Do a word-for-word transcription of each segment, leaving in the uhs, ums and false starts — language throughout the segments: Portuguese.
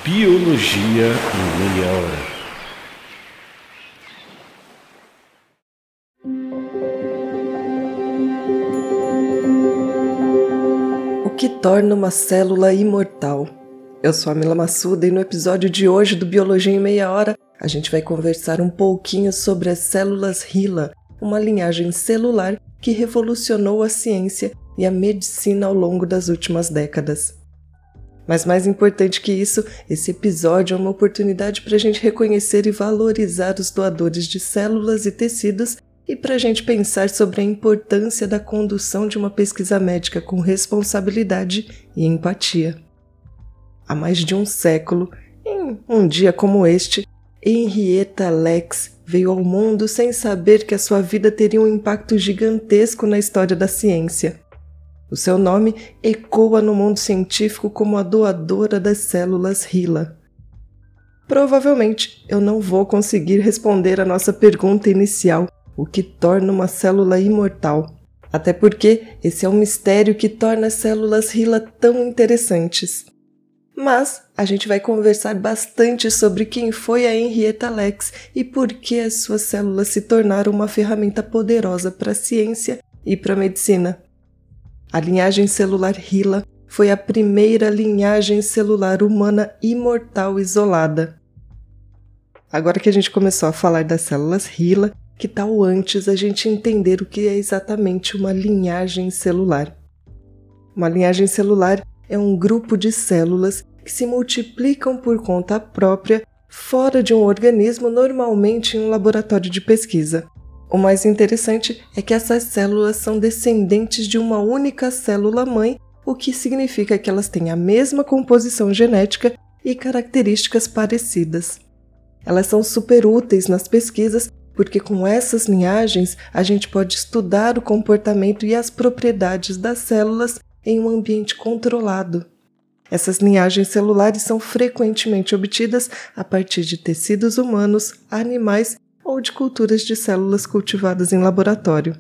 Biologia em Meia Hora. O que torna uma célula imortal? Eu sou a Mila Massuda e no episódio de hoje do Biologia em Meia Hora a gente vai conversar um pouquinho sobre as células HeLa, uma linhagem celular que revolucionou a ciência e a medicina ao longo das últimas décadas. Mas mais importante que isso, esse episódio é uma oportunidade para a gente reconhecer e valorizar os doadores de células e tecidos e para a gente pensar sobre a importância da condução de uma pesquisa médica com responsabilidade e empatia. Há mais de um século, em um dia como este, Henrietta Lacks veio ao mundo sem saber que a sua vida teria um impacto gigantesco na história da ciência. O seu nome ecoa no mundo científico como a doadora das células HeLa. Provavelmente eu não vou conseguir responder a nossa pergunta inicial, o que torna uma célula imortal. Até porque esse é um mistério que torna as células HeLa tão interessantes. Mas a gente vai conversar bastante sobre quem foi a Henrietta Lacks e por que as suas células se tornaram uma ferramenta poderosa para a ciência e para a medicina. A linhagem celular HeLa foi a primeira linhagem celular humana imortal isolada. Agora que a gente começou a falar das células HeLa, que tal antes a gente entender o que é exatamente uma linhagem celular? Uma linhagem celular é um grupo de células que se multiplicam por conta própria fora de um organismo, normalmente em um laboratório de pesquisa. O mais interessante é que essas células são descendentes de uma única célula-mãe, o que significa que elas têm a mesma composição genética e características parecidas. Elas são super úteis nas pesquisas porque com essas linhagens a gente pode estudar o comportamento e as propriedades das células em um ambiente controlado. Essas linhagens celulares são frequentemente obtidas a partir de tecidos humanos, animais ou de culturas de células cultivadas em laboratório.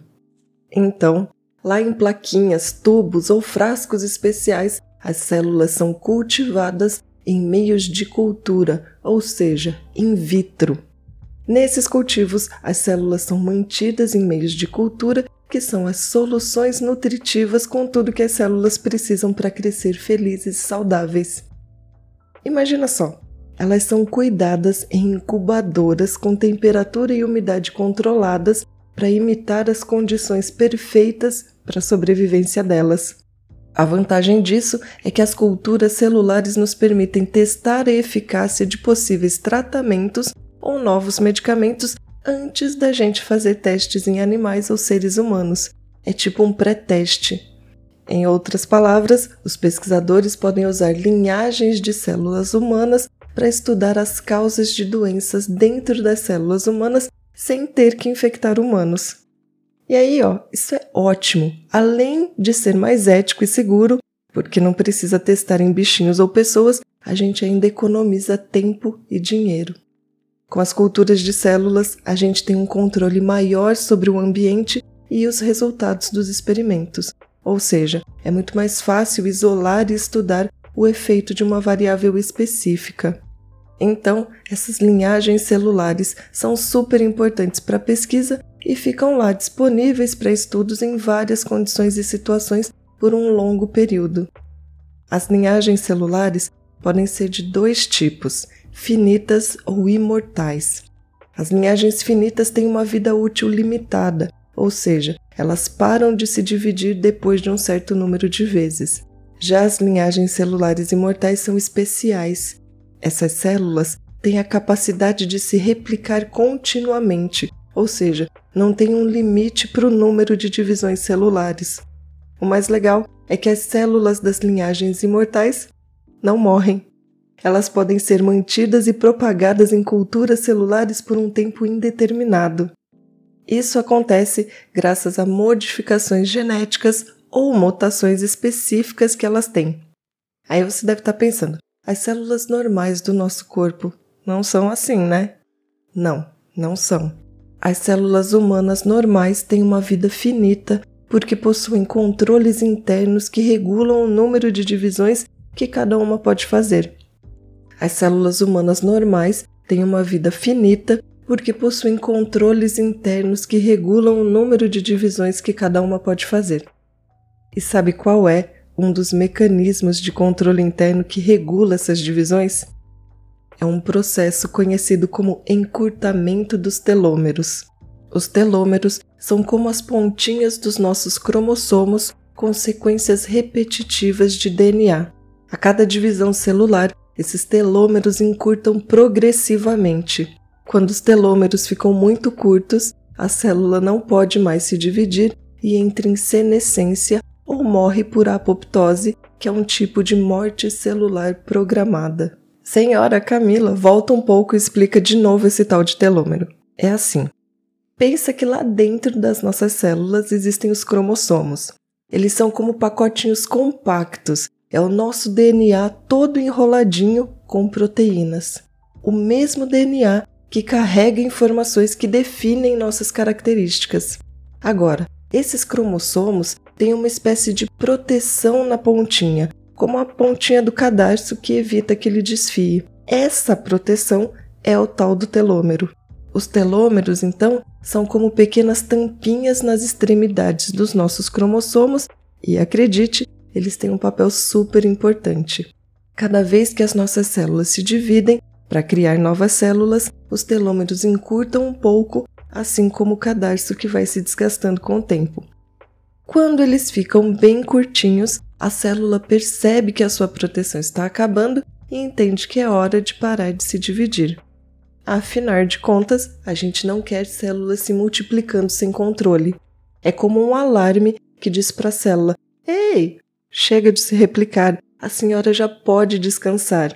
Então, lá em plaquinhas, tubos ou frascos especiais, as células são cultivadas em meios de cultura, ou seja, in vitro. Nesses cultivos, as células são mantidas em meios de cultura, que são as soluções nutritivas com tudo que as células precisam para crescer felizes e saudáveis. Imagina só! Elas são cuidadas em incubadoras com temperatura e umidade controladas para imitar as condições perfeitas para a sobrevivência delas. A vantagem disso é que as culturas celulares nos permitem testar a eficácia de possíveis tratamentos ou novos medicamentos antes da gente fazer testes em animais ou seres humanos. É tipo um pré-teste. Em outras palavras, os pesquisadores podem usar linhagens de células humanas para estudar as causas de doenças dentro das células humanas sem ter que infectar humanos. E aí, ó, isso é ótimo, além de ser mais ético e seguro, porque não precisa testar em bichinhos ou pessoas, a gente ainda economiza tempo e dinheiro. Com as culturas de células, a gente tem um controle maior sobre o ambiente e os resultados dos experimentos, ou seja, é muito mais fácil isolar e estudar o efeito de uma variável específica. Então, essas linhagens celulares são super importantes para a pesquisa e ficam lá disponíveis para estudos em várias condições e situações por um longo período. As linhagens celulares podem ser de dois tipos, finitas ou imortais. As linhagens finitas têm uma vida útil limitada, ou seja, elas param de se dividir depois de um certo número de vezes. Já as linhagens celulares imortais são especiais. Essas células têm a capacidade de se replicar continuamente, ou seja, não tem um limite para o número de divisões celulares. O mais legal é que as células das linhagens imortais não morrem. Elas podem ser mantidas e propagadas em culturas celulares por um tempo indeterminado. Isso acontece graças a modificações genéticas ou mutações específicas que elas têm. Aí você deve estar pensando, as células normais do nosso corpo não são assim, né? Não, não são. As células humanas normais têm uma vida finita porque possuem controles internos que regulam o número de divisões que cada uma pode fazer. As células humanas normais têm uma vida finita porque possuem controles internos que regulam o número de divisões que cada uma pode fazer. E sabe qual é um dos mecanismos de controle interno que regula essas divisões? É um processo conhecido como encurtamento dos telômeros. Os telômeros são como as pontinhas dos nossos cromossomos com sequências repetitivas de D N A. A cada divisão celular, esses telômeros encurtam progressivamente. Quando os telômeros ficam muito curtos, a célula não pode mais se dividir e entra em senescência ou morre por apoptose, que é um tipo de morte celular programada. Senhora Camila, volta um pouco e explica de novo esse tal de telômero. É assim. Pensa que lá dentro das nossas células existem os cromossomos. Eles são como pacotinhos compactos. É o nosso D N A todo enroladinho com proteínas. O mesmo D N A que carrega informações que definem nossas características. Agora, esses cromossomos têm uma espécie de proteção na pontinha, como a pontinha do cadarço que evita que ele desfie. Essa proteção é o tal do telômero. Os telômeros, então, são como pequenas tampinhas nas extremidades dos nossos cromossomos e, acredite, eles têm um papel super importante. Cada vez que as nossas células se dividem, para criar novas células, os telômeros encurtam um pouco, assim como o cadarço que vai se desgastando com o tempo. Quando eles ficam bem curtinhos, a célula percebe que a sua proteção está acabando e entende que é hora de parar de se dividir. Afinal de contas, a gente não quer células se multiplicando sem controle. É como um alarme que diz para a célula: "Ei, chega de se replicar, a senhora já pode descansar."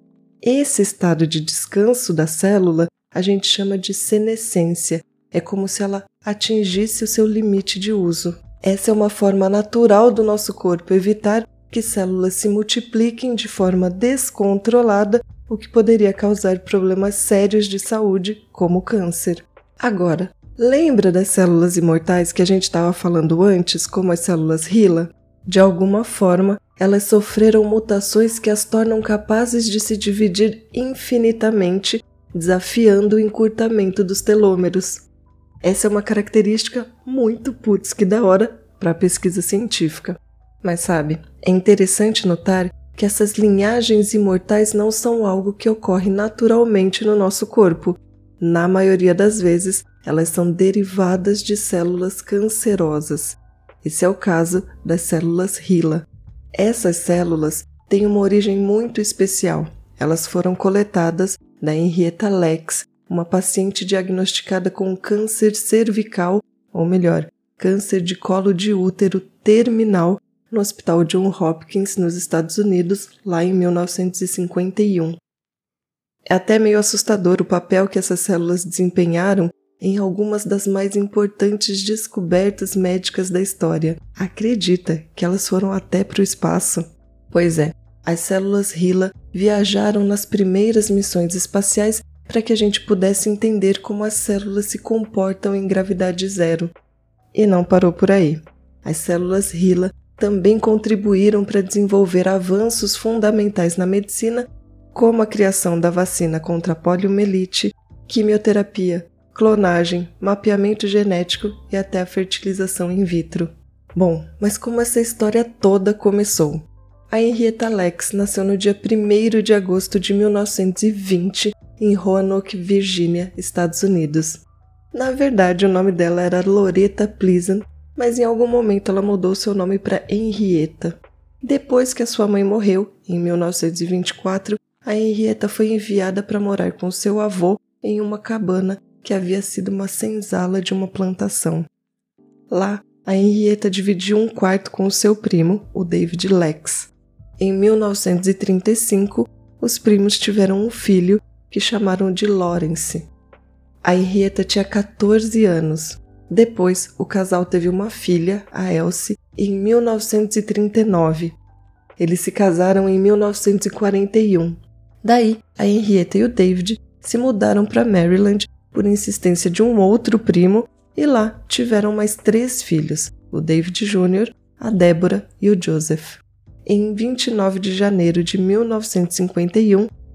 Esse estado de descanso da célula a gente chama de senescência. É como se ela atingisse o seu limite de uso. Essa é uma forma natural do nosso corpo evitar que células se multipliquem de forma descontrolada, o que poderia causar problemas sérios de saúde, como câncer. Agora, lembra das células imortais que a gente estava falando antes, como as células HeLa? De alguma forma, elas sofreram mutações que as tornam capazes de se dividir infinitamente, desafiando o encurtamento dos telômeros. Essa é uma característica muito putz que da hora para a pesquisa científica. Mas sabe, é interessante notar que essas linhagens imortais não são algo que ocorre naturalmente no nosso corpo. Na maioria das vezes, elas são derivadas de células cancerosas. Esse é o caso das células HeLa. Essas células têm uma origem muito especial. Elas foram coletadas da Henrietta Lacks, uma paciente diagnosticada com câncer cervical, ou melhor, câncer de colo de útero terminal, no Hospital John Hopkins, nos Estados Unidos, lá em mil novecentos e cinquenta e um. É até meio assustador o papel que essas células desempenharam em algumas das mais importantes descobertas médicas da história. Acredita que elas foram até para o espaço? Pois é, as células HeLa viajaram nas primeiras missões espaciais para que a gente pudesse entender como as células se comportam em gravidade zero. E não parou por aí. As células HeLa também contribuíram para desenvolver avanços fundamentais na medicina, como a criação da vacina contra a poliomielite, quimioterapia, clonagem, mapeamento genético e até a fertilização in vitro. Bom, mas como essa história toda começou? A Henrietta Lacks nasceu no dia primeiro de agosto de mil novecentos e vinte em Roanoke, Virgínia, Estados Unidos. Na verdade, o nome dela era Loretta Pleasant, mas em algum momento ela mudou seu nome para Henrietta. Depois que a sua mãe morreu, em mil novecentos e vinte e quatro, a Henrietta foi enviada para morar com seu avô em uma cabana que havia sido uma senzala de uma plantação. Lá, a Henrietta dividiu um quarto com o seu primo, o David Lacks. Em mil novecentos e trinta e cinco, os primos tiveram um filho que chamaram de Lawrence. A Henrietta tinha quatorze anos. Depois, o casal teve uma filha, a Elsie, em mil novecentos e trinta e nove. Eles se casaram em mil novecentos e quarenta e um. Daí, a Henrietta e o David se mudaram para Maryland por insistência de um outro primo e lá tiveram mais três filhos, o David Júnior, a Deborah e o Joseph. Em vinte e nove de janeiro de mil novecentos e cinquenta e um,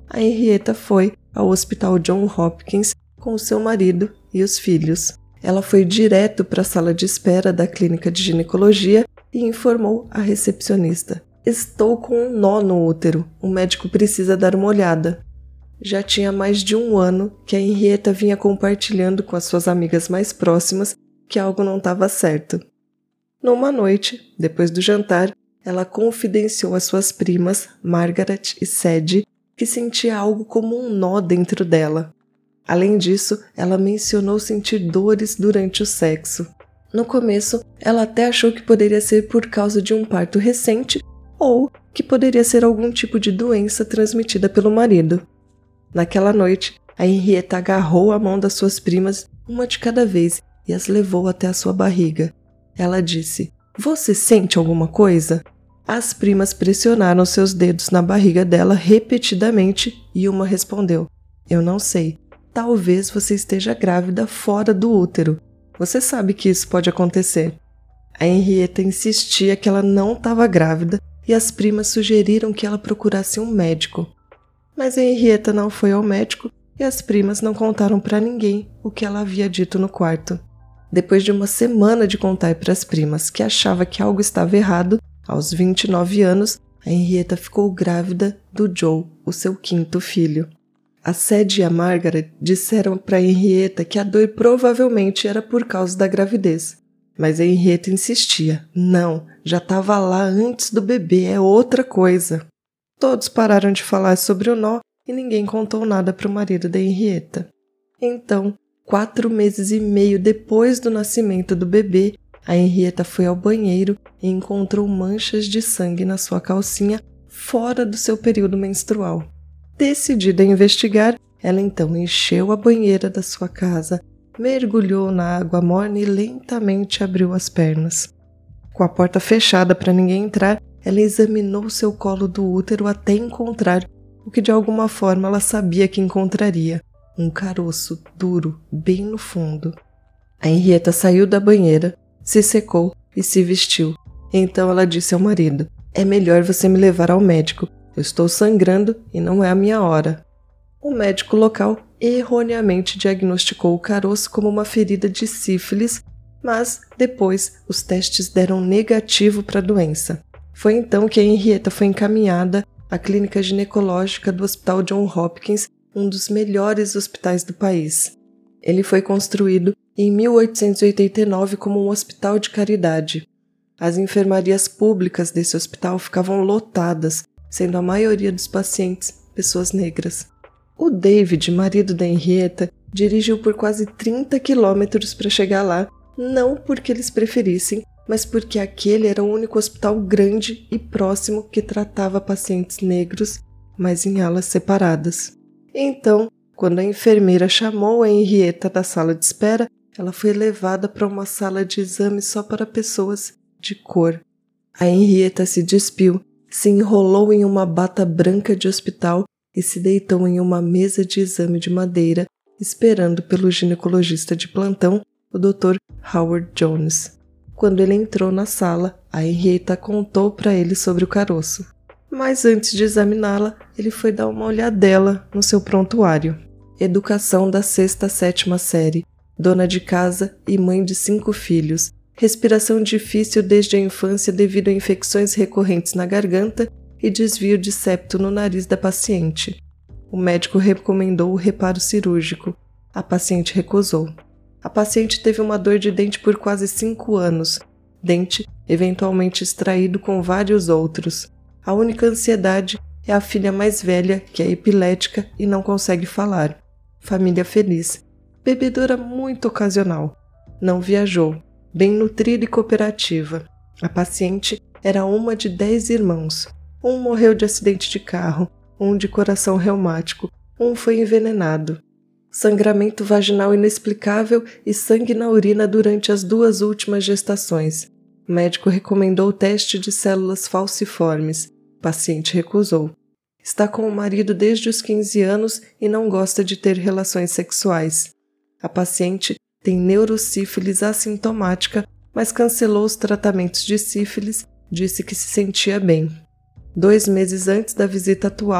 a Henrietta foi ao Hospital Johns Hopkins com o seu marido e os filhos. Ela foi direto para a sala de espera da clínica de ginecologia e informou a recepcionista: "Estou com um nó no útero, o médico precisa dar uma olhada." Já tinha mais de um ano que a Henrietta vinha compartilhando com as suas amigas mais próximas que algo não estava certo. Numa noite, depois do jantar, ela confidenciou às suas primas, Margaret e Sadie, que sentia algo como um nó dentro dela. Além disso, ela mencionou sentir dores durante o sexo. No começo, ela até achou que poderia ser por causa de um parto recente ou que poderia ser algum tipo de doença transmitida pelo marido. Naquela noite, a Henrietta agarrou a mão das suas primas, uma de cada vez, e as levou até a sua barriga. Ela disse: "Você sente alguma coisa?" As primas pressionaram seus dedos na barriga dela repetidamente e uma respondeu: "Eu não sei. Talvez você esteja grávida fora do útero. Você sabe que isso pode acontecer." A Henrietta insistia que ela não estava grávida e as primas sugeriram que ela procurasse um médico. Mas a Henrietta não foi ao médico e as primas não contaram para ninguém o que ela havia dito no quarto. Depois de uma semana de contar para as primas que achava que algo estava errado, aos vinte e nove anos, a Henrietta ficou grávida do Joe, o seu quinto filho. A Sadie e a Margaret disseram para a Henrietta que a dor provavelmente era por causa da gravidez. Mas a Henrietta insistia: "Não, já estava lá antes do bebê, é outra coisa." Todos pararam de falar sobre o nó e ninguém contou nada para o marido da Henrietta. Então, quatro meses e meio depois do nascimento do bebê, a Henrietta foi ao banheiro e encontrou manchas de sangue na sua calcinha fora do seu período menstrual. Decidida a investigar, ela então encheu a banheira da sua casa, mergulhou na água morna e lentamente abriu as pernas. Com a porta fechada para ninguém entrar, ela examinou seu colo do útero até encontrar o que de alguma forma ela sabia que encontraria: um caroço duro bem no fundo. A Henrietta saiu da banheira, se secou e se vestiu. Então ela disse ao marido: "É melhor você me levar ao médico. Eu estou sangrando e não é a minha hora." O médico local erroneamente diagnosticou o caroço como uma ferida de sífilis, mas depois os testes deram negativo para a doença. Foi então que a Henrietta foi encaminhada à clínica ginecológica do Hospital Johns Hopkins, um dos melhores hospitais do país. Ele foi construído em mil oitocentos e oitenta e nove como um hospital de caridade. As enfermarias públicas desse hospital ficavam lotadas, sendo a maioria dos pacientes pessoas negras. O David, marido da Henrietta, dirigiu por quase trinta quilômetros para chegar lá, não porque eles preferissem, mas porque aquele era o único hospital grande e próximo que tratava pacientes negros, mas em alas separadas. Então, quando a enfermeira chamou a Henrietta da sala de espera, ela foi levada para uma sala de exame só para pessoas de cor. A Henrietta se despiu, se enrolou em uma bata branca de hospital e se deitou em uma mesa de exame de madeira, esperando pelo ginecologista de plantão, o doutor Howard Jones. Quando ele entrou na sala, a Henrietta contou para ele sobre o caroço. Mas antes de examiná-la, ele foi dar uma olhadela no seu prontuário. Educação da sexta a sétima série, dona de casa e mãe de cinco filhos, respiração difícil desde a infância devido a infecções recorrentes na garganta e desvio de septo no nariz da paciente. O médico recomendou o reparo cirúrgico. A paciente recusou. A paciente teve uma dor de dente por quase cinco anos, dente eventualmente extraído com vários outros. A única ansiedade é a filha mais velha, que é epilética e não consegue falar. Família feliz. Bebedora muito ocasional. Não viajou. Bem nutrida e cooperativa. A paciente era uma de dez irmãos. Um morreu de acidente de carro, um de coração reumático, um foi envenenado. Sangramento vaginal inexplicável e sangue na urina durante as duas últimas gestações. O médico recomendou o teste de células falciformes. O paciente recusou. Está com o marido desde os quinze anos e não gosta de ter relações sexuais. A paciente tem neurosífilis assintomática, mas cancelou os tratamentos de sífilis, disse que se sentia bem. Dois meses antes da visita atual,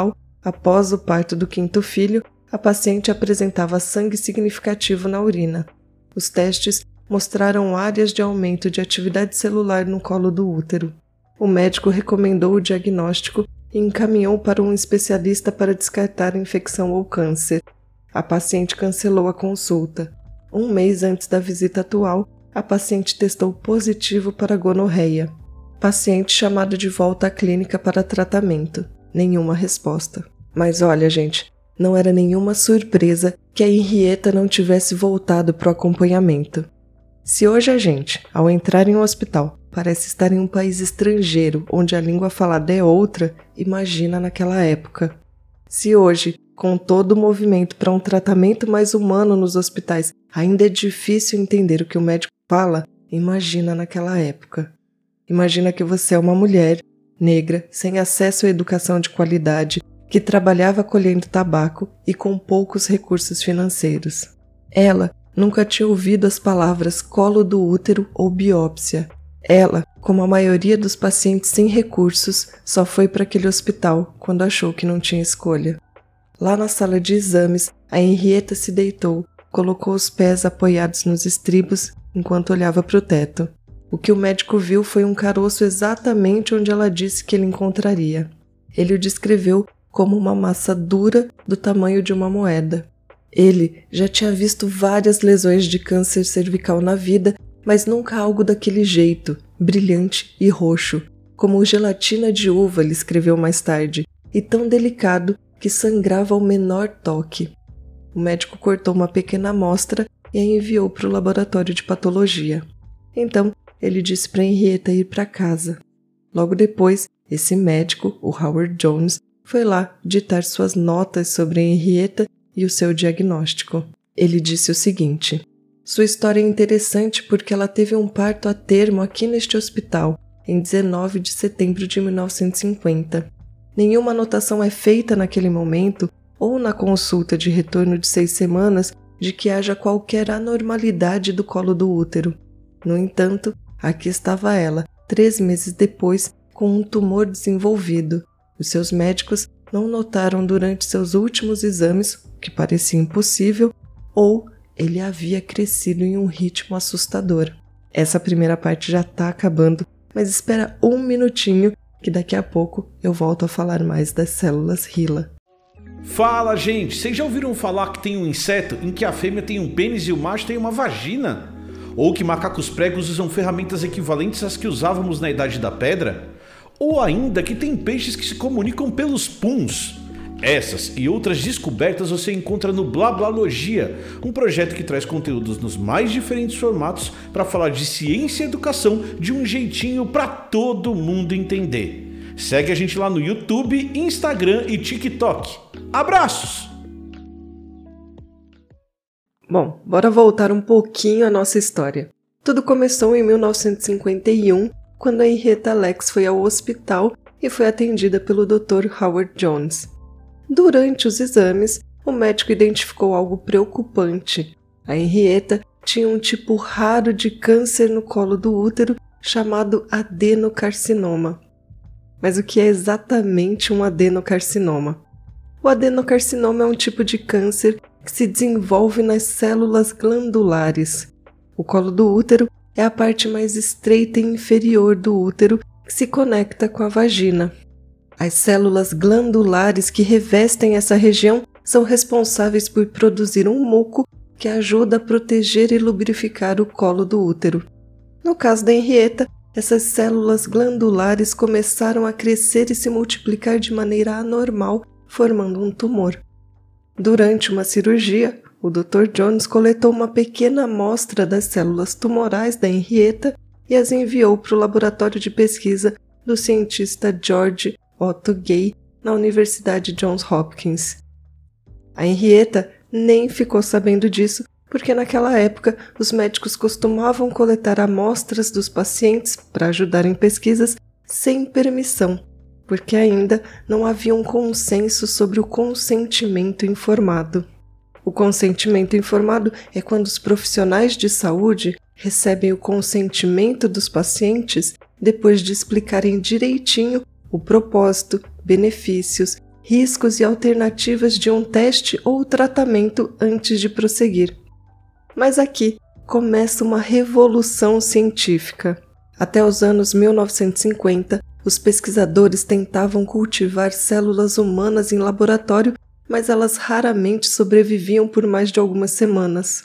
Após o parto do quinto filho, a paciente apresentava sangue significativo na urina. Os testes mostraram áreas de aumento de atividade celular no colo do útero. O médico recomendou o diagnóstico e encaminhou para um especialista para descartar a infecção ou câncer. A paciente cancelou a consulta. Um mês antes da visita atual, a paciente testou positivo para gonorreia. Paciente chamado de volta à clínica para tratamento. Nenhuma resposta. Mas olha, gente, não era nenhuma surpresa que a Henrietta não tivesse voltado para o acompanhamento. Se hoje a gente, ao entrar em um hospital, parece estar em um país estrangeiro onde a língua falada é outra, imagina naquela época. Se hoje, com todo o movimento para um tratamento mais humano nos hospitais, ainda é difícil entender o que o médico fala, imagina naquela época. Imagina que você é uma mulher negra, sem acesso à educação de qualidade, que trabalhava colhendo tabaco e com poucos recursos financeiros. Ela nunca tinha ouvido as palavras colo do útero ou biópsia. Ela, como a maioria dos pacientes sem recursos, só foi para aquele hospital quando achou que não tinha escolha. Lá na sala de exames, a Henrietta se deitou, colocou os pés apoiados nos estribos enquanto olhava para o teto. O que o médico viu foi um caroço exatamente onde ela disse que ele encontraria. Ele o descreveu como uma massa dura do tamanho de uma moeda. Ele já tinha visto várias lesões de câncer cervical na vida, mas nunca algo daquele jeito, brilhante e roxo, como gelatina de uva, ele escreveu mais tarde, e tão delicado que sangrava ao menor toque. O médico cortou uma pequena amostra e a enviou para o laboratório de patologia. Então, ele disse para Henrietta ir para casa. Logo depois, esse médico, o Howard Jones, foi lá ditar suas notas sobre a Henrietta e o seu diagnóstico. Ele disse o seguinte: sua história é interessante porque ela teve um parto a termo aqui neste hospital, em dezenove de setembro de mil novecentos e cinquenta. Nenhuma anotação é feita naquele momento ou na consulta de retorno de seis semanas de que haja qualquer anormalidade do colo do útero. No entanto, aqui estava ela, três meses depois, com um tumor desenvolvido. Os seus médicos não notaram durante seus últimos exames, o que parecia impossível, ou ele havia crescido em um ritmo assustador. Essa primeira parte já está acabando, mas espera um minutinho que daqui a pouco eu volto a falar mais das células HeLa. Fala, gente! Vocês já ouviram falar que tem um inseto em que a fêmea tem um pênis e o macho tem uma vagina? Ou que macacos pregos usam ferramentas equivalentes às que usávamos na Idade da Pedra? Ou ainda que tem peixes que se comunicam pelos puns? Essas e outras descobertas você encontra no Blablalogia, um projeto que traz conteúdos nos mais diferentes formatos para falar de ciência e educação de um jeitinho para todo mundo entender. Segue a gente lá no YouTube, Instagram e TikTok. Abraços! Bom, bora voltar um pouquinho à nossa história. Tudo começou em mil novecentos e cinquenta e um, quando a Henrietta Lacks foi ao hospital e foi atendida pelo doutor Howard Jones. Durante os exames, o médico identificou algo preocupante. A Henrietta tinha um tipo raro de câncer no colo do útero chamado adenocarcinoma. Mas o que é exatamente um adenocarcinoma? O adenocarcinoma é um tipo de câncer que se desenvolve nas células glandulares. O colo do útero é a parte mais estreita e inferior do útero que se conecta com a vagina. As células glandulares que revestem essa região são responsáveis por produzir um muco que ajuda a proteger e lubrificar o colo do útero. No caso da Henrietta, essas células glandulares começaram a crescer e se multiplicar de maneira anormal, formando um tumor. Durante uma cirurgia, o doutor Jones coletou uma pequena amostra das células tumorais da Henrietta e as enviou para o laboratório de pesquisa do cientista George Otto Gay na Universidade Johns Hopkins. A Henrietta nem ficou sabendo disso porque naquela época os médicos costumavam coletar amostras dos pacientes para ajudar em pesquisas sem permissão, porque ainda não havia um consenso sobre o consentimento informado. O consentimento informado é quando os profissionais de saúde recebem o consentimento dos pacientes depois de explicarem direitinho o propósito, benefícios, riscos e alternativas de um teste ou tratamento antes de prosseguir. Mas aqui começa uma revolução científica. Até os anos mil novecentos e cinquenta, os pesquisadores tentavam cultivar células humanas em laboratório, mas elas raramente sobreviviam por mais de algumas semanas.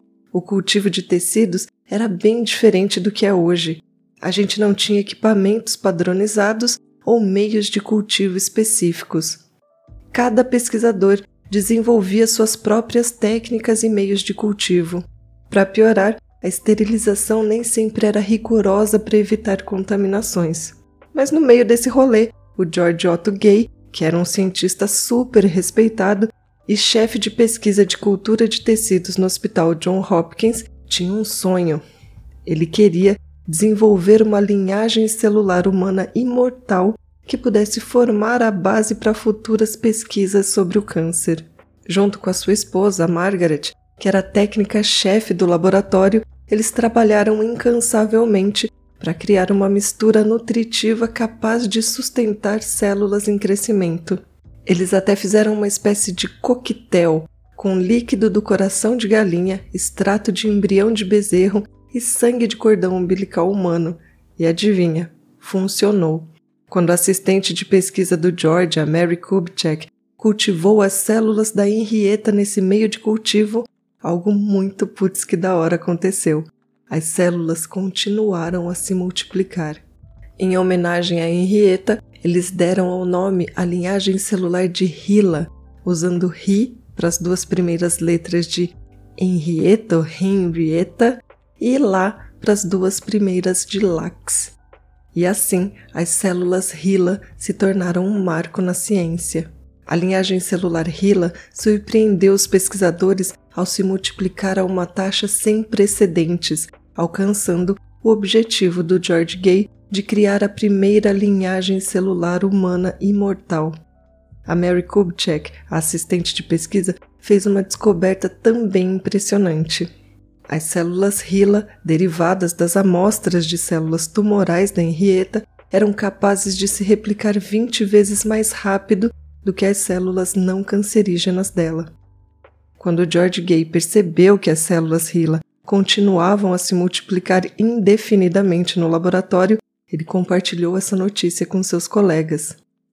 O cultivo de tecidos era bem diferente do que é hoje. A gente não tinha equipamentos padronizados ou meios de cultivo específicos. Cada pesquisador desenvolvia suas próprias técnicas e meios de cultivo. Para piorar, a esterilização nem sempre era rigorosa para evitar contaminações. Mas no meio desse rolê, o George Otto Gay, que era um cientista super respeitado e chefe de pesquisa de cultura de tecidos no Hospital John Hopkins, tinha um sonho. Ele queria desenvolver uma linhagem celular humana imortal que pudesse formar a base para futuras pesquisas sobre o câncer. Junto com a sua esposa, Margaret, que era a técnica-chefe do laboratório, eles trabalharam incansavelmente para criar uma mistura nutritiva capaz de sustentar células em crescimento. Eles até fizeram uma espécie de coquetel com líquido do coração de galinha, extrato de embrião de bezerro e sangue de cordão umbilical humano. E adivinha, funcionou. Quando a assistente de pesquisa do George, a Mary Kubitschek, cultivou as células da Henrietta nesse meio de cultivo, algo muito putz que da hora aconteceu. As células continuaram a se multiplicar. Em homenagem a Henrietta, eles deram ao nome a linhagem celular de HeLa, usando He para as duas primeiras letras de Henrietta ou Henrietta e La para as duas primeiras de Lax. E assim, as células HeLa se tornaram um marco na ciência. A linhagem celular HeLa surpreendeu os pesquisadores ao se multiplicar a uma taxa sem precedentes, alcançando o objetivo do George Gay de criar a primeira linhagem celular humana imortal. A Mary Kubitschek, a assistente de pesquisa, fez uma descoberta também impressionante. As células HeLa, derivadas das amostras de células tumorais da Henrietta, eram capazes de se replicar vinte vezes mais rápido do que as células não cancerígenas dela. Quando George Gay percebeu que as células HeLa continuavam a se multiplicar indefinidamente no laboratório, ele compartilhou essa notícia com seus colegas.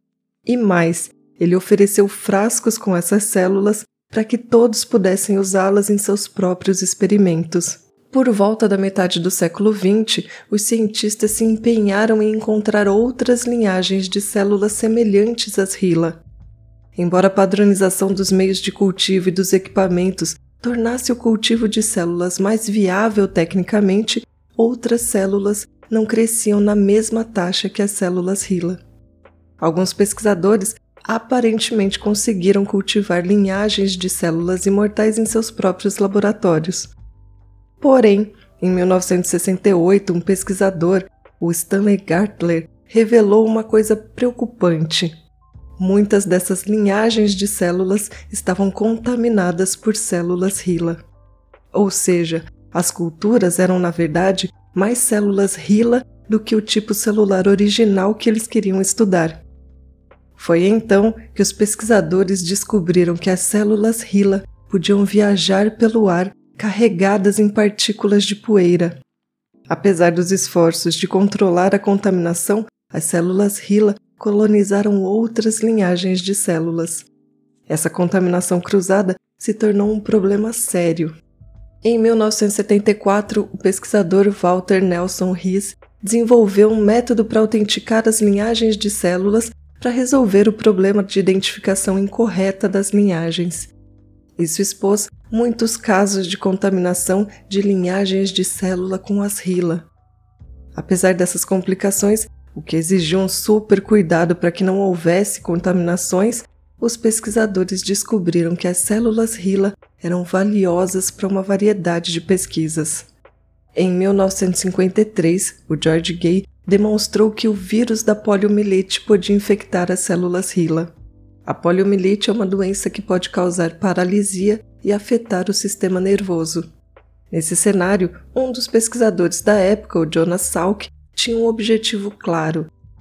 E mais, ele ofereceu frascos com essas células para que todos pudessem usá-las em seus próprios experimentos. Por volta da metade do século vinte, os cientistas se empenharam em encontrar outras linhagens de células semelhantes às HeLa. Embora a padronização dos meios de cultivo e dos equipamentos tornasse o cultivo de células mais viável tecnicamente, outras células não cresciam na mesma taxa que as células HeLa. Alguns pesquisadores aparentemente conseguiram cultivar linhagens de células imortais em seus próprios laboratórios. Porém, em mil novecentos e sessenta e oito, um pesquisador, o Stanley Gartler, revelou uma coisa preocupante. Muitas dessas linhagens de células estavam contaminadas por células HeLa. Ou seja, as culturas eram, na verdade, mais células HeLa do que o tipo celular original que eles queriam estudar. Foi então que os pesquisadores descobriram que as células HeLa podiam viajar pelo ar carregadas em partículas de poeira. Apesar dos esforços de controlar a contaminação, as células HeLa colonizaram outras linhagens de células. Essa contaminação cruzada se tornou um problema sério. Em mil novecentos e setenta e quatro, o pesquisador Walter Nelson Riis desenvolveu um método para autenticar as linhagens de células para resolver o problema de identificação incorreta das linhagens. Isso expôs muitos casos de contaminação de linhagens de célula com as HeLa. Apesar dessas complicações, o que exigiu um super cuidado para que não houvesse contaminações, os pesquisadores descobriram que as células HeLa eram valiosas para uma variedade de pesquisas. Em mil novecentos e cinquenta e três, o George Gay demonstrou que o vírus da poliomielite podia infectar as células HeLa. A poliomielite é uma doença que pode causar paralisia e afetar o sistema nervoso. Nesse cenário, um dos pesquisadores da época, o Jonas Salk, tinha um objetivo claro: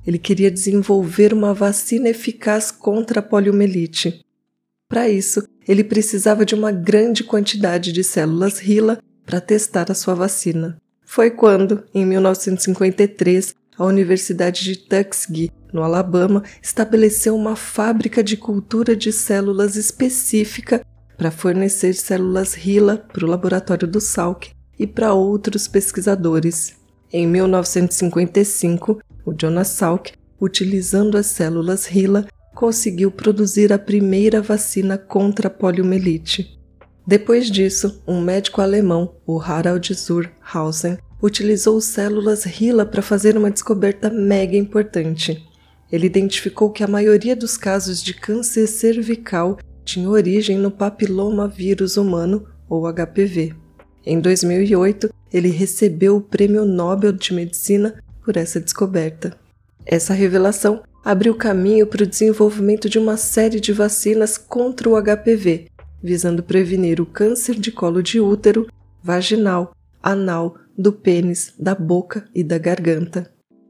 ele queria desenvolver uma vacina eficaz contra a poliomielite. Para isso, ele precisava de uma grande quantidade de células HeLa para testar a sua vacina. Foi quando, em mil novecentos e cinquenta e três, a Universidade de Tuskegee, no Alabama, estabeleceu uma fábrica de cultura de células específica para fornecer células HeLa para o laboratório do Salk e para outros pesquisadores. Em mil novecentos e cinquenta e cinco, o Jonas Salk, utilizando as células HeLa, conseguiu produzir a primeira vacina contra a poliomielite. Depois disso, um médico alemão, o Harald zur Hausen, utilizou células HeLa para fazer uma descoberta mega importante. Ele identificou que a maioria dos casos de câncer cervical tinha origem no papilomavírus humano, ou H P V. Em dois mil e oito, ele recebeu o Prêmio Nobel de Medicina por essa descoberta. Essa revelação abriu caminho para o desenvolvimento de uma série de vacinas contra o H P V, visando prevenir o câncer de colo de útero, vaginal, anal, do pênis, da boca e da garganta.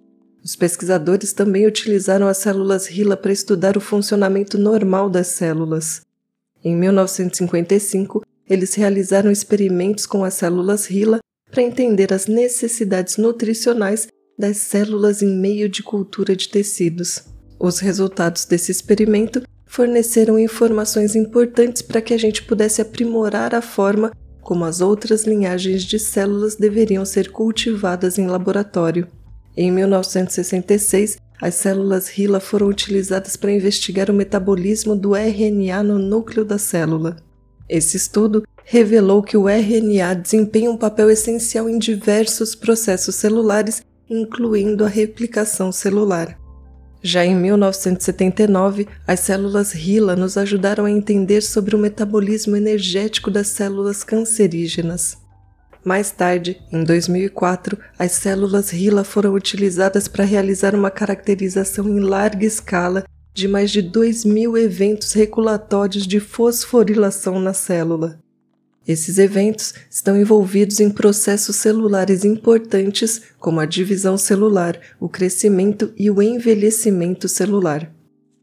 Os pesquisadores também utilizaram as células HeLa para estudar o funcionamento normal das células. Em mil novecentos e cinquenta e cinco, eles realizaram experimentos com as células HeLa para entender as necessidades nutricionais das células em meio de cultura de tecidos. Os resultados desse experimento forneceram informações importantes para que a gente pudesse aprimorar a forma como as outras linhagens de células deveriam ser cultivadas em laboratório. Em mil novecentos e sessenta e seis, as células HeLa foram utilizadas para investigar o metabolismo do R N A no núcleo da célula. Esse estudo revelou que o R N A desempenha um papel essencial em diversos processos celulares, incluindo a replicação celular. Já em mil novecentos e setenta e nove, as células HeLa nos ajudaram a entender sobre o metabolismo energético das células cancerígenas. Mais tarde, em dois mil e quatro, as células HeLa foram utilizadas para realizar uma caracterização em larga escala de mais de dois mil eventos regulatórios de fosforilação na célula. Esses eventos estão envolvidos em processos celulares importantes como a divisão celular, o crescimento e o envelhecimento celular.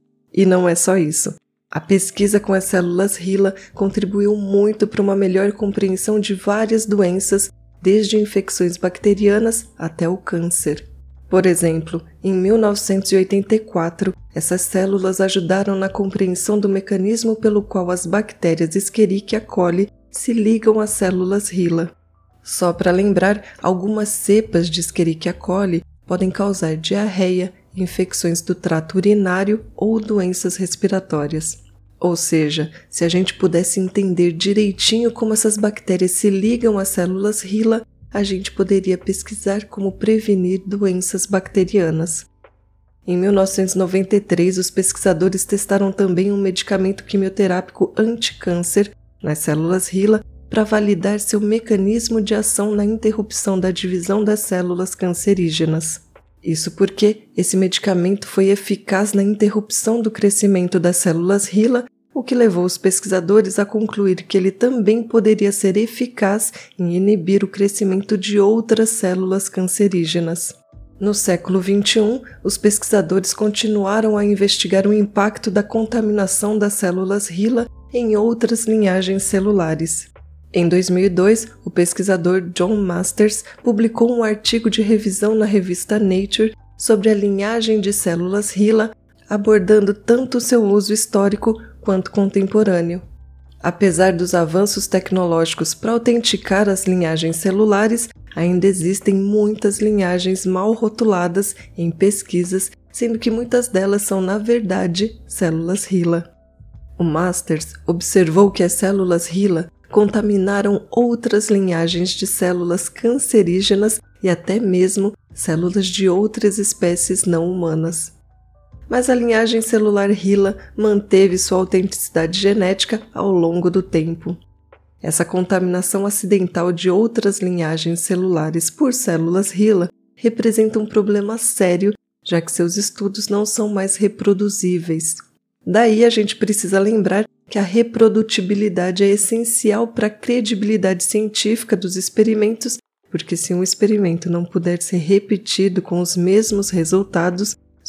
E não é só isso. A pesquisa com as células HeLa contribuiu muito para uma melhor compreensão de várias doenças, desde infecções bacterianas até o câncer. Por exemplo, em mil novecentos e oitenta e quatro, essas células ajudaram na compreensão do mecanismo pelo qual as bactérias Escherichia coli se ligam às células HeLa. Só para lembrar, algumas cepas de Escherichia coli podem causar diarreia, infecções do trato urinário ou doenças respiratórias. Ou seja, se a gente pudesse entender direitinho como essas bactérias se ligam às células HeLa, a gente poderia pesquisar como prevenir doenças bacterianas. Em mil novecentos e noventa e três, os pesquisadores testaram também um medicamento quimioterápico anti-câncer nas células HeLa para validar seu mecanismo de ação na interrupção da divisão das células cancerígenas. Isso porque esse medicamento foi eficaz na interrupção do crescimento das células HeLa, o que levou os pesquisadores a concluir que ele também poderia ser eficaz em inibir o crescimento de outras células cancerígenas. No século vinte e um, os pesquisadores continuaram a investigar o impacto da contaminação das células HeLa em outras linhagens celulares. Em dois mil e dois, o pesquisador John Masters publicou um artigo de revisão na revista Nature sobre a linhagem de células HeLa, abordando tanto seu uso histórico quanto contemporâneo. Apesar dos avanços tecnológicos para autenticar as linhagens celulares, ainda existem muitas linhagens mal rotuladas em pesquisas, sendo que muitas delas são, na verdade, células HeLa. O Masters observou que as células HeLa contaminaram outras linhagens de células cancerígenas e até mesmo células de outras espécies não humanas. Mas a linhagem celular HeLa manteve sua autenticidade genética ao longo do tempo. Essa contaminação acidental de outras linhagens celulares por células HeLa representa um problema sério, já que seus estudos não são mais reproduzíveis. Daí a gente precisa lembrar que a reprodutibilidade é essencial para a credibilidade científica dos experimentos, porque se um experimento não puder ser repetido com os mesmos resultados,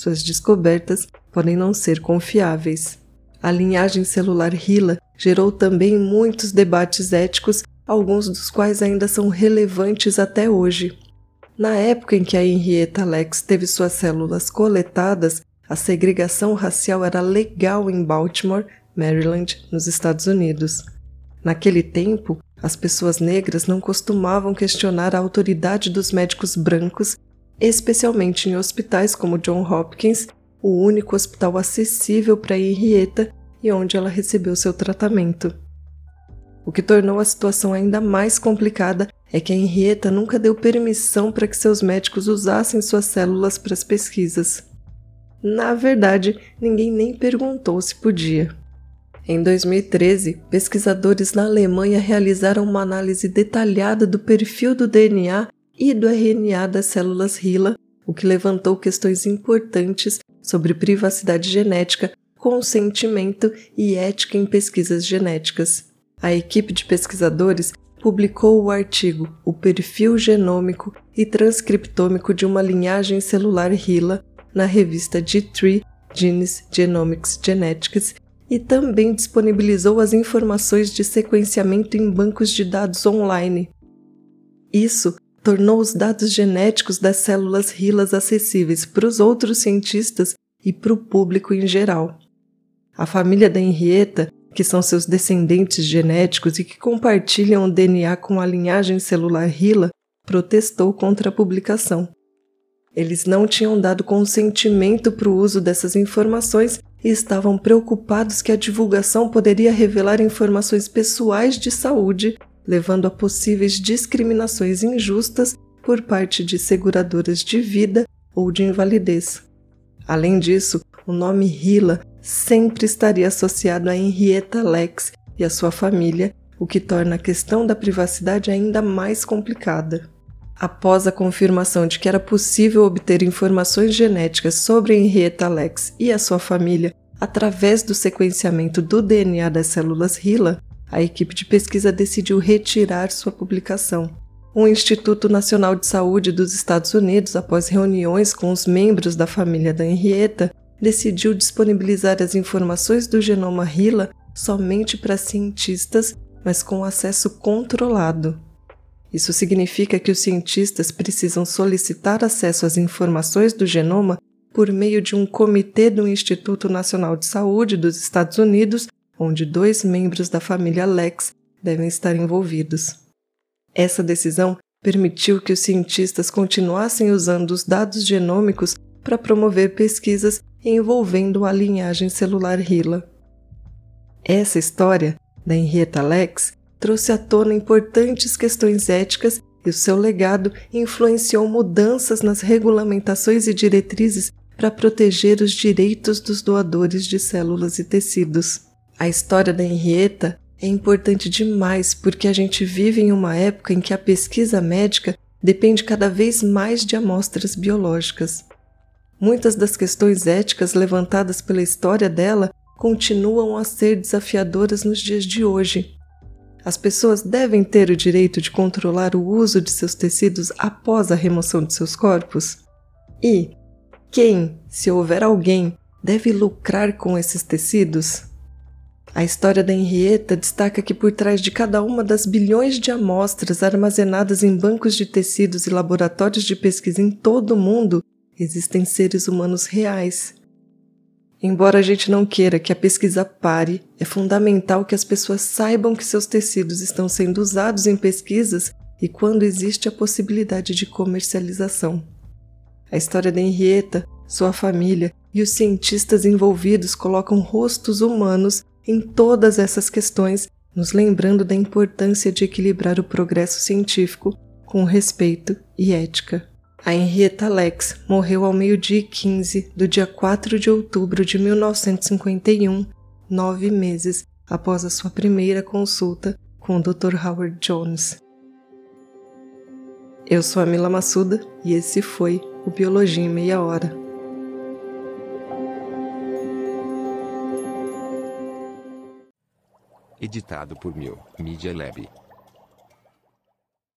suas descobertas podem não ser confiáveis. A linhagem celular HeLa gerou também muitos debates éticos, alguns dos quais ainda são relevantes até hoje. Na época em que a Henrietta Lacks teve suas células coletadas, a segregação racial era legal em Baltimore, Maryland, nos Estados Unidos. Naquele tempo, as pessoas negras não costumavam questionar a autoridade dos médicos brancos, especialmente em hospitais como Johns Hopkins, o único hospital acessível para Henrietta e onde ela recebeu seu tratamento. O que tornou a situação ainda mais complicada é que a Henrietta nunca deu permissão para que seus médicos usassem suas células para as pesquisas. Na verdade, ninguém nem perguntou se podia. Em dois mil e treze, pesquisadores na Alemanha realizaram uma análise detalhada do perfil do D N A e do R N A das células HeLa, o que levantou questões importantes sobre privacidade genética, consentimento e ética em pesquisas genéticas. A equipe de pesquisadores publicou o artigo O Perfil Genômico e Transcriptômico de uma Linhagem Celular HeLa na revista G três Genes Genomics Genetics e também disponibilizou as informações de sequenciamento em bancos de dados online. Isso tornou os dados genéticos das células HeLa acessíveis para os outros cientistas e para o público em geral. A família da Henrietta, que são seus descendentes genéticos e que compartilham o D N A com a linhagem celular HeLa, protestou contra a publicação. Eles não tinham dado consentimento para o uso dessas informações e estavam preocupados que a divulgação poderia revelar informações pessoais de saúde, levando a possíveis discriminações injustas por parte de seguradoras de vida ou de invalidez. Além disso, o nome HeLa sempre estaria associado a Henrietta Lacks e a sua família, o que torna a questão da privacidade ainda mais complicada. Após a confirmação de que era possível obter informações genéticas sobre Henrietta Lacks e a sua família através do sequenciamento do D N A das células HeLa, a equipe de pesquisa decidiu retirar sua publicação. O Instituto Nacional de Saúde dos Estados Unidos, após reuniões com os membros da família da Henrietta, decidiu disponibilizar as informações do genoma HeLa somente para cientistas, mas com acesso controlado. Isso significa que os cientistas precisam solicitar acesso às informações do genoma por meio de um comitê do Instituto Nacional de Saúde dos Estados Unidos, onde dois membros da família Lacks devem estar envolvidos. Essa decisão permitiu que os cientistas continuassem usando os dados genômicos para promover pesquisas envolvendo a linhagem celular HeLa. Essa história da Henrietta Lacks trouxe à tona importantes questões éticas e o seu legado influenciou mudanças nas regulamentações e diretrizes para proteger os direitos dos doadores de células e tecidos. A história da Henrietta é importante demais porque a gente vive em uma época em que a pesquisa médica depende cada vez mais de amostras biológicas. Muitas das questões éticas levantadas pela história dela continuam a ser desafiadoras nos dias de hoje. As pessoas devem ter o direito de controlar o uso de seus tecidos após a remoção de seus corpos? E quem, se houver alguém, deve lucrar com esses tecidos? A história da Henrietta destaca que por trás de cada uma das bilhões de amostras armazenadas em bancos de tecidos e laboratórios de pesquisa em todo o mundo, existem seres humanos reais. Embora a gente não queira que a pesquisa pare, é fundamental que as pessoas saibam que seus tecidos estão sendo usados em pesquisas e quando existe a possibilidade de comercialização. A história da Henrietta, sua família e os cientistas envolvidos colocam rostos humanos em todas essas questões, nos lembrando da importância de equilibrar o progresso científico com respeito e ética. A Henrietta Lacks morreu ao meio-dia e quinze do dia quatro de outubro de mil novecentos e cinquenta e um, nove meses após a sua primeira consulta com o doutor Howard Jones. Eu sou a Mila Massuda e esse foi o Biologia em Meia Hora. Editado por Mil Media Lab.